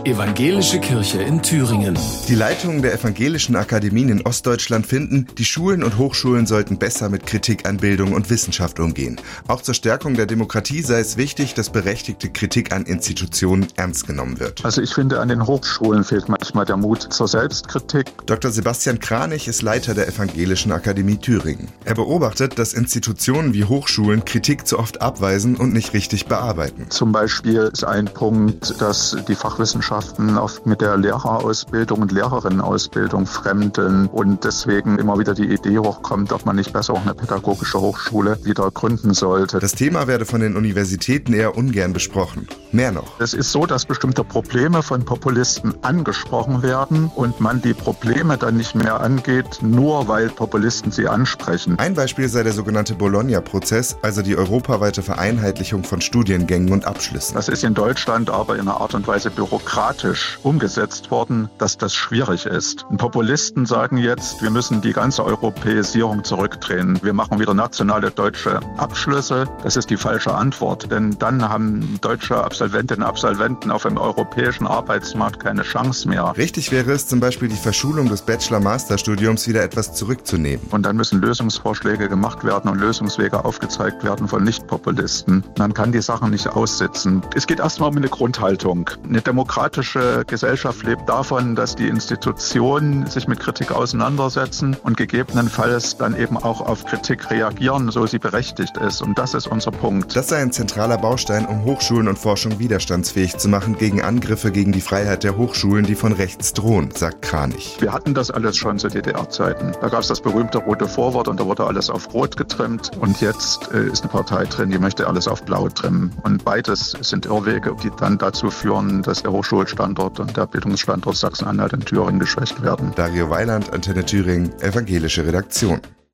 Evangelische Kirche in Thüringen. Die Leitungen der evangelischen Akademien in Ostdeutschland finden, die Schulen und Hochschulen sollten besser mit Kritik an Bildung und Wissenschaft umgehen. Auch zur Stärkung der Demokratie sei es wichtig, dass berechtigte Kritik an Institutionen ernst genommen wird. Also ich finde, an den Hochschulen fehlt manchmal der Mut zur Selbstkritik. Dr. Sebastian Kranich ist Leiter der Evangelischen Akademie Thüringen. Er beobachtet, dass Institutionen wie Hochschulen Kritik zu oft abweisen und nicht richtig bearbeiten. Zum Beispiel ist ein Punkt, dass die Fachwissenschaften oft mit der Lehrerausbildung und Lehrerinnenausbildung fremdeln und deswegen immer wieder die Idee hochkommt, ob man nicht besser auch eine pädagogische Hochschule wieder gründen sollte. Das Thema werde von den Universitäten eher ungern besprochen. Mehr noch. Es ist so, dass bestimmte Probleme von Populisten angesprochen werden und man die Probleme dann nicht mehr angeht, nur weil Populisten sie ansprechen. Ein Beispiel sei der sogenannte Bologna-Prozess, also die europaweite Vereinheitlichung von Studiengängen und Abschlüssen. Das ist in Deutschland aber in einer Art und Weise bürokratisch umgesetzt worden, dass das schwierig ist. Und Populisten sagen jetzt, wir müssen die ganze Europäisierung zurückdrehen. Wir machen wieder nationale deutsche Abschlüsse. Das ist die falsche Antwort, denn dann haben deutsche Absolventinnen und Absolventen auf dem europäischen Arbeitsmarkt keine Chance mehr. Richtig wäre es zum Beispiel, die Verschulung des Bachelor-Master-Studiums wieder etwas zurückzunehmen. Und dann müssen Lösungsvorschläge gemacht werden und Lösungswege aufgezeigt werden von Nicht-Populisten. Man kann die Sachen nicht aussitzen. Es geht erstmal um eine Grundhaltung. Eine demokratische Gesellschaft lebt davon, dass die Institutionen sich mit Kritik auseinandersetzen und gegebenenfalls dann eben auch auf Kritik reagieren, so sie berechtigt ist. Und das ist unser Punkt. Das sei ein zentraler Baustein, um Hochschulen und Forschung widerstandsfähig zu machen gegen Angriffe gegen die Freiheit der Hochschulen, die von rechts drohen, sagt Kranich. Wir hatten das alles schon zu DDR-Zeiten. Da gab es das berühmte rote Vorwort und da wurde alles auf Rot getrimmt. Und jetzt ist eine Partei drin, die möchte alles auf Blau trimmen. Und beides sind Irrwege, die dann dazu führen, dass der Hochschulstandort und der Bildungsstandort Sachsen-Anhalt und Thüringen geschwächt werden. Dario Weiland, Antenne Thüringen, Evangelische Redaktion.